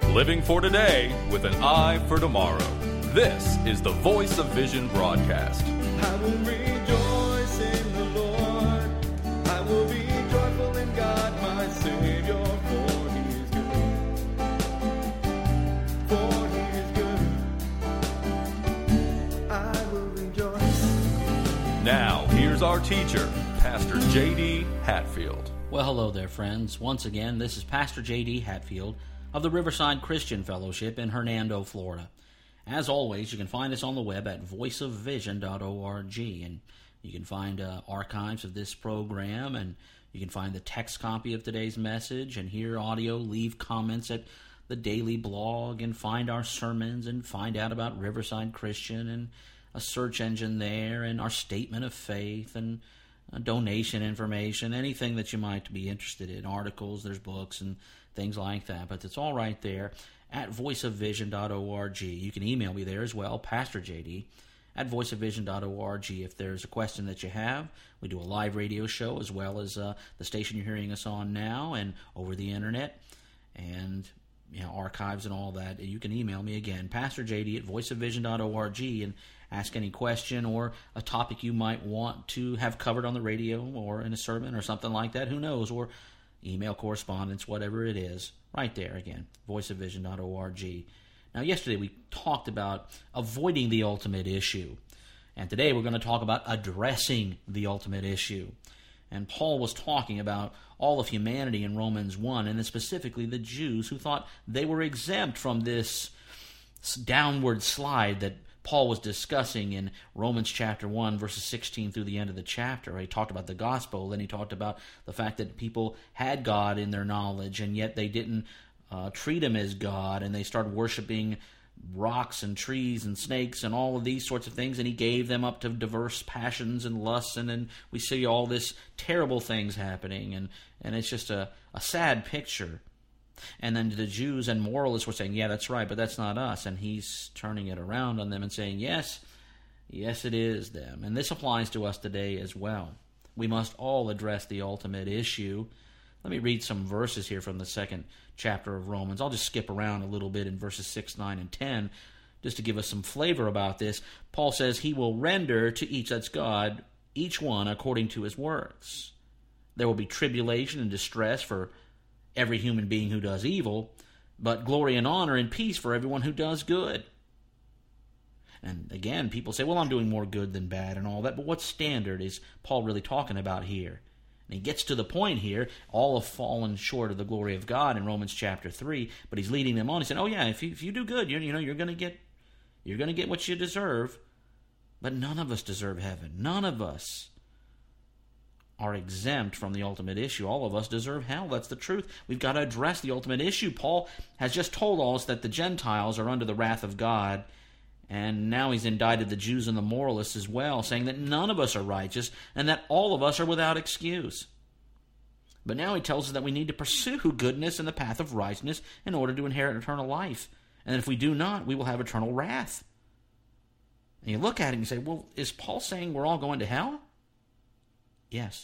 Living for today with an eye for tomorrow. This is the Voice of Vision broadcast. I will rejoice in the Lord. I will be joyful in God, my Savior, for He is good. For He is good. I will rejoice. Now, here's our teacher, Pastor J.D. Hatfield. Well, hello there, friends. Once again, this is Pastor J.D. Hatfield of the Riverside Christian Fellowship in Hernando, Florida. As always, you can find us on the web at voiceofvision.org, and you can find archives of this program, and you can find the text copy of today's message, and hear audio, leave comments at the daily blog, and find our sermons, and find out about Riverside Christian, and a search engine there, and our statement of faith, and donation information, anything that you might be interested in, articles, there's books, and things like that. But it's all right there at voiceofvision.org. You can email me there as well, PastorJD at voiceofvision.org. If there's a question that you have, we do a live radio show as well as the station you're hearing us on now and over the internet and archives and all that. You can email me again, PastorJD at voiceofvision.org, and ask any question or a topic you might want to have covered on the radio or in a sermon or something like that. Who knows? Or email correspondence, whatever it is, right there again, voiceofvision.org. Now, yesterday we talked about avoiding the ultimate issue, and today we're going to talk about addressing the ultimate issue. And Paul was talking about all of humanity in Romans 1, and then specifically the Jews who thought they were exempt from this downward slide that Paul was discussing in Romans chapter 1, verses 16 through the end of the chapter. He talked about the gospel, then he talked about the fact that people had God in their knowledge, and yet they didn't treat him as God, and they started worshiping rocks and trees and snakes and all of these sorts of things, and he gave them up to diverse passions and lusts, and then we see all this terrible things happening, and it's just a sad picture. And then the Jews and moralists were saying, yeah, that's right, but that's not us. And he's turning it around on them and saying, yes, it is them. And this applies to us today as well. We must all address the ultimate issue. Let me read some verses here from the second chapter of Romans. I'll just skip around a little bit in verses 6, 9, and 10, just to give us some flavor about this. Paul says, he will render to each, that's God, each one according to his works. There will be tribulation and distress for every human being who does evil, but glory and honor and peace for everyone who does good. And again, people say, well, I'm doing more good than bad and all that, but what standard is Paul really talking about here? And he gets to the point here, all have fallen short of the glory of God in Romans chapter 3, but he's leading them on. He said, oh yeah, if you do good, you're going to get what you deserve, but none of us deserve heaven. None of us are exempt from the ultimate issue. All of us deserve hell. That's the truth. We've got to address the ultimate issue. Paul has just told us that the Gentiles are under the wrath of God, and now he's indicted the Jews and the moralists as well, saying that none of us are righteous and that all of us are without excuse. But now he tells us that we need to pursue goodness and the path of righteousness in order to inherit eternal life. And if we do not, we will have eternal wrath. And you look at it and you say, well, is Paul saying we're all going to hell? Yes.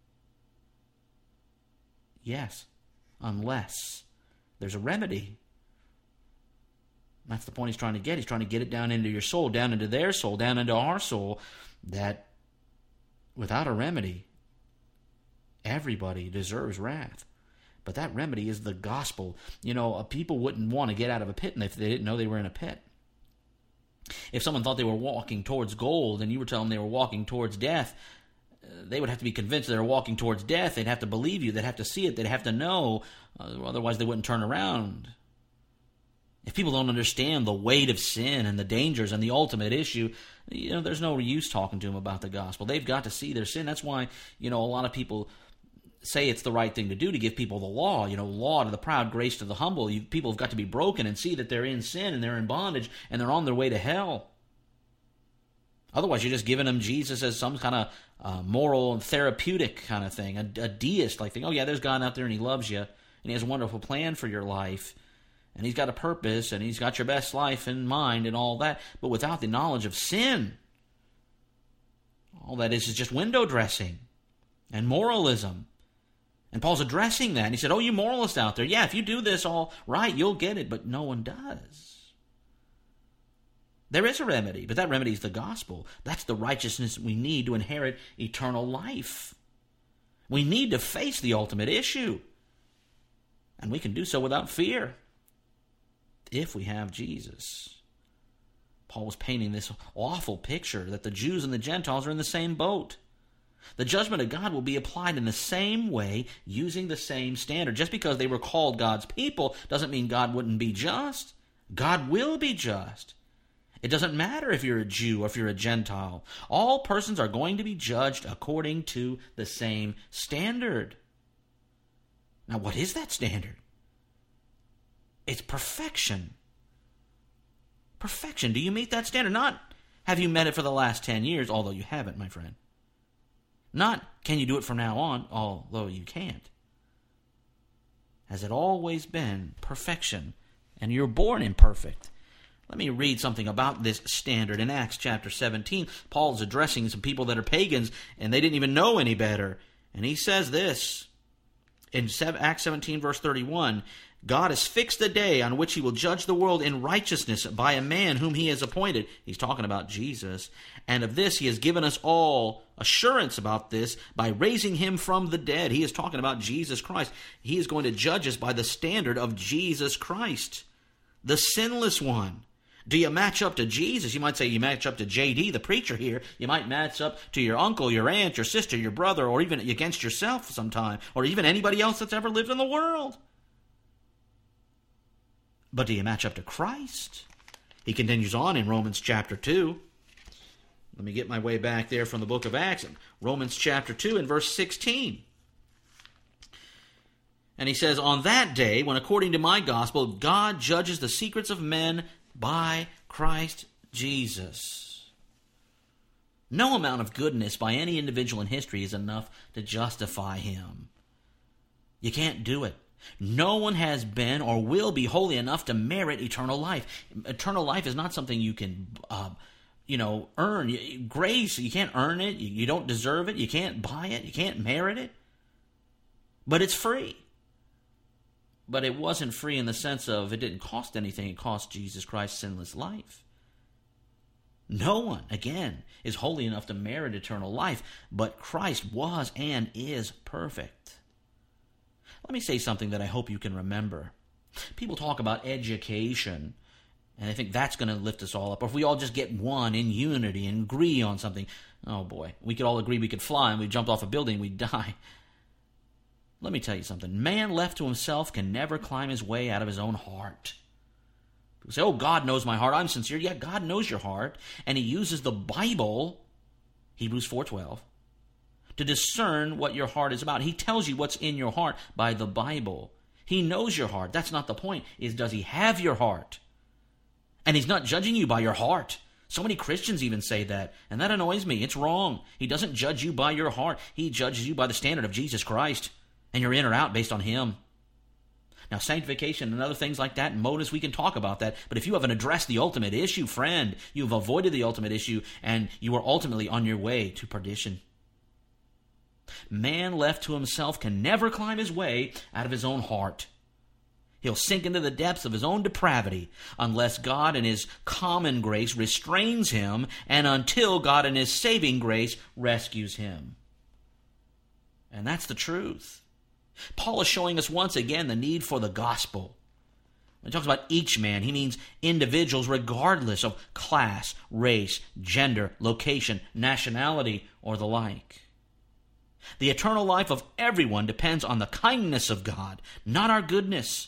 Yes. Unless there's a remedy. That's the point he's trying to get. He's trying to get it down into your soul, down into their soul, down into our soul, that without a remedy, everybody deserves wrath. But that remedy is the gospel. People wouldn't want to get out of a pit if they didn't know they were in a pit. If someone thought they were walking towards gold and you were telling them they were walking towards death, they would have to be convinced they were walking towards death. They'd have to believe you. They'd have to see it. They'd have to know. Otherwise, they wouldn't turn around. If people don't understand the weight of sin and the dangers and the ultimate issue, there's no use talking to them about the gospel. They've got to see their sin. That's why, a lot of people say it's the right thing to do to give people the law. Law to the proud, grace to the humble. People have got to be broken and see that they're in sin and they're in bondage and they're on their way to hell. Otherwise, you're just giving them Jesus as some kind of moral and therapeutic kind of thing, a deist-like thing. Oh, yeah, there's God out there and he loves you, and he has a wonderful plan for your life, and he's got a purpose, and he's got your best life in mind and all that. But without the knowledge of sin, all that is just window dressing and moralism. And Paul's addressing that. And he said, oh, you moralists out there, yeah, if you do this all right, you'll get it, but no one does. There is a remedy, but that remedy is the gospel. That's the righteousness we need to inherit eternal life. We need to face the ultimate issue. And we can do so without fear if we have Jesus. Paul was painting this awful picture that the Jews and the Gentiles are in the same boat. The judgment of God will be applied in the same way, using the same standard. Just because they were called God's people doesn't mean God wouldn't be just. God will be just. It doesn't matter if you're a Jew or if you're a Gentile. All persons are going to be judged according to the same standard. Now, what is that standard? It's perfection. Perfection. Do you meet that standard? Not have you met it for the last 10 years, although you haven't, my friend. Not can you do it from now on, although you can't. Has it always been perfection? And you're born imperfect. Let me read something about this standard. In Acts chapter 17, Paul's addressing some people that are pagans, and they didn't even know any better. And he says this in Acts 17, verse 31, God has fixed the day on which he will judge the world in righteousness by a man whom he has appointed. He's talking about Jesus. And of this he has given us all assurance about this by raising him from the dead. He is talking about Jesus Christ. He is going to judge us by the standard of Jesus Christ, the sinless one. Do you match up to Jesus? You might say you match up to J.D., the preacher here. You might match up to your uncle, your aunt, your sister, your brother, or even against yourself sometime, or even anybody else that's ever lived in the world. But do you match up to Christ? He continues on in Romans chapter 2. Let me get my way back there from the book of Acts. Romans chapter 2 and verse 16. And he says, on that day, when according to my gospel, God judges the secrets of men by Christ Jesus. No amount of goodness by any individual in history is enough to justify him. You can't do it. No one has been or will be holy enough to merit eternal life. Eternal life is not something you can, earn. Grace, you can't earn it. You don't deserve it. You can't buy it. You can't merit it. But it's free. But it wasn't free in the sense of it didn't cost anything. It cost Jesus Christ's sinless life. No one, again, is holy enough to merit eternal life. But Christ was and is perfect. Let me say something that I hope you can remember. People talk about education, and I think that's going to lift us all up. Or if we all just get one in unity and agree on something, oh boy, we could all agree we could fly and we jumped off a building, we'd die. Let me tell you something. Man left to himself can never climb his way out of his own heart. People say, oh, God knows my heart. I'm sincere. Yeah, God knows your heart, and he uses the Bible, Hebrews 4:12, to discern what your heart is about. He tells you what's in your heart by the Bible. He knows your heart. That's not the point. Is does he have your heart? And he's not judging you by your heart. So many Christians even say that, and that annoys me. It's wrong. He doesn't judge you by your heart. He judges you by the standard of Jesus Christ, and you're in or out based on him. Now, sanctification and other things like that, and motives, we can talk about that. But if you haven't addressed the ultimate issue, friend, you've avoided the ultimate issue, and you are ultimately on your way to perdition. Man left to himself can never climb his way out of his own heart. He'll sink into the depths of his own depravity unless God in his common grace restrains him and until God in his saving grace rescues him. And that's the truth. Paul is showing us once again the need for the gospel. When he talks about each man, he means individuals regardless of class, race, gender, location, nationality, or the like. The eternal life of everyone depends on the kindness of God, not our goodness.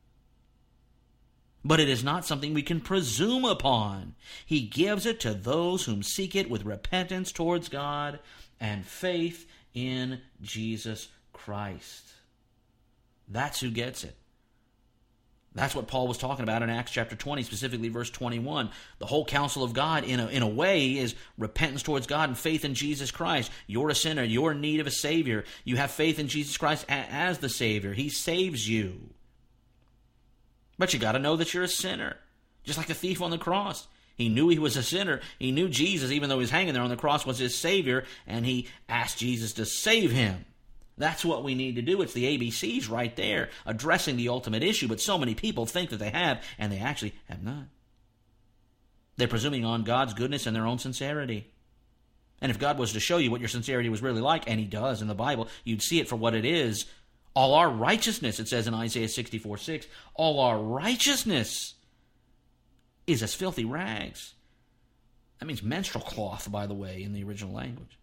But it is not something we can presume upon. He gives it to those whom seek it with repentance towards God and faith in Jesus Christ. That's who gets it. That's what Paul was talking about in Acts chapter 20, specifically verse 21. The whole counsel of God, in a way, is repentance towards God and faith in Jesus Christ. You're a sinner. You're in need of a Savior. You have faith in Jesus Christ as the Savior. He saves you. But you got to know that you're a sinner. Just like the thief on the cross. He knew he was a sinner. He knew Jesus, even though he was hanging there on the cross, was his Savior, and he asked Jesus to save him. That's what we need to do. It's the ABCs right there, addressing the ultimate issue, but so many people think that they have, and they actually have not. They're presuming on God's goodness and their own sincerity. And if God was to show you what your sincerity was really like, and he does in the Bible, you'd see it for what it is. All our righteousness, it says in Isaiah 64:6, all our righteousness is as filthy rags. That means menstrual cloth, by the way, in the original language.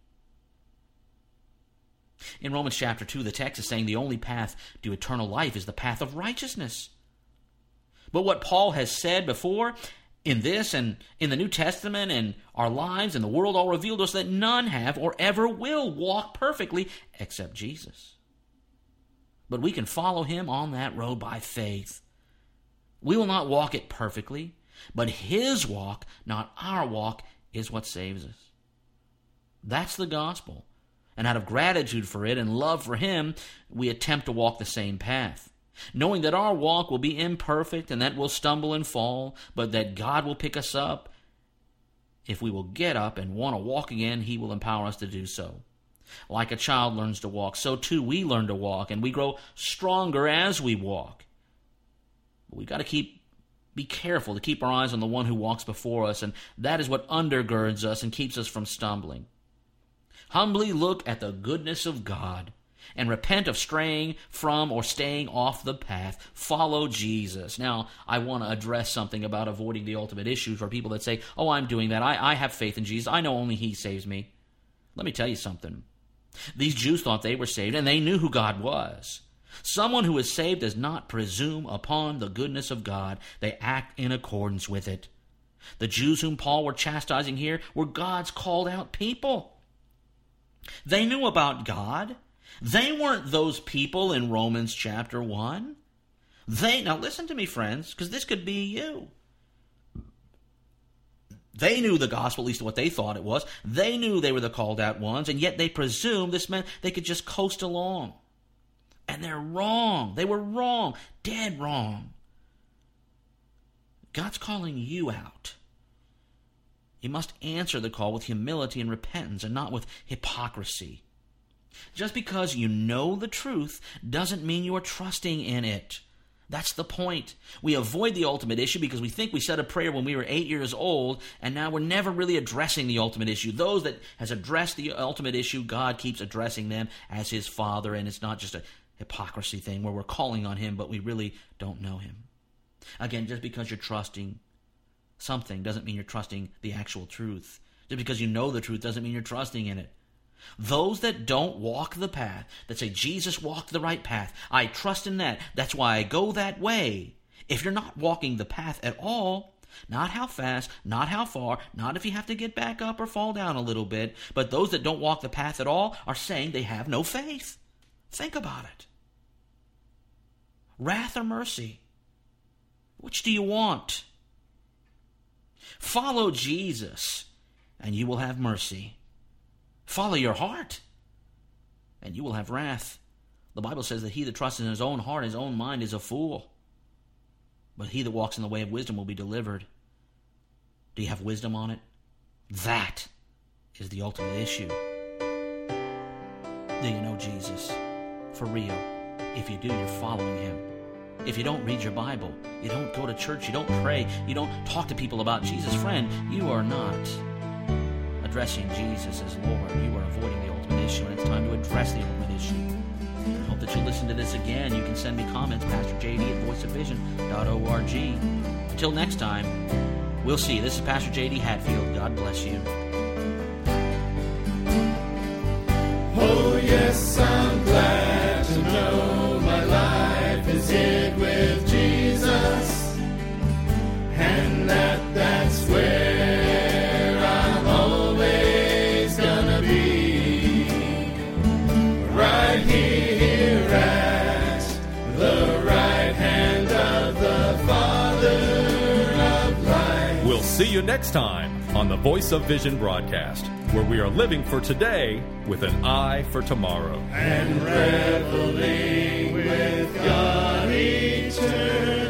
In Romans chapter 2, the text is saying the only path to eternal life is the path of righteousness. But what Paul has said before in this and in the New Testament and our lives and the world all revealed to us that none have or ever will walk perfectly except Jesus. But we can follow him on that road by faith. We will not walk it perfectly, but his walk, not our walk, is what saves us. That's the gospel. And out of gratitude for it and love for him, we attempt to walk the same path, knowing that our walk will be imperfect and that we'll stumble and fall, but that God will pick us up. If we will get up and want to walk again, he will empower us to do so. Like a child learns to walk, so too we learn to walk, and we grow stronger as we walk. But we've got to be careful to keep our eyes on the one who walks before us, and that is what undergirds us and keeps us from stumbling. Humbly look at the goodness of God and repent of straying from or staying off the path. Follow Jesus. Now, I want to address something about avoiding the ultimate issue for people that say, oh, I'm doing that. I have faith in Jesus. I know only he saves me. Let me tell you something. These Jews thought they were saved, and they knew who God was. Someone who is saved does not presume upon the goodness of God. They act in accordance with it. The Jews whom Paul were chastising here were God's called out people. They knew about God. They weren't those people in Romans chapter 1. Now listen to me, friends, because this could be you. They knew the gospel, at least what they thought it was. They knew they were the called out ones, and yet they presumed this meant they could just coast along. And they're wrong. They were wrong, dead wrong. God's calling you out. You must answer the call with humility and repentance and not with hypocrisy. Just because you know the truth doesn't mean you are trusting in it. That's the point. We avoid the ultimate issue because we think we said a prayer when we were 8 years old, and now we're never really addressing the ultimate issue. Those that has addressed the ultimate issue, God keeps addressing them as his Father, and it's not just a hypocrisy thing where we're calling on him, but we really don't know him. Again, just because you're trusting something doesn't mean you're trusting the actual truth. Just because you know the truth doesn't mean you're trusting in it. Those that don't walk the path, that say, Jesus walked the right path, I trust in that, that's why I go that way. If you're not walking the path at all, not how fast, not how far, not if you have to get back up or fall down a little bit, but those that don't walk the path at all are saying they have no faith. Think about it. Wrath or mercy? Which do you want? Follow Jesus, and you will have mercy. Follow your heart, and you will have wrath. The Bible says that he that trusts in his own heart, his own mind, is a fool. But he that walks in the way of wisdom will be delivered. Do you have wisdom on it? That is the ultimate issue. Do you know Jesus? For real. If you do, you're following him. If you don't read your Bible, you don't go to church, you don't pray, you don't talk to people about Jesus, friend, you are not addressing Jesus as Lord. You are avoiding the ultimate issue, and it's time to address the ultimate issue. I hope that you'll listen to this again. You can send me comments, Pastor JD at voiceofvision.org. Until next time, we'll see you. This is Pastor JD Hatfield. God bless you. Oh, yes, I'm glad to know my life is hid with Jesus, and that's where I'm always gonna be, right here at the right hand of the Father of light. We'll see you next time on the Voice of Vision broadcast, where we are living for today with an eye for tomorrow. And reveling with God eternal.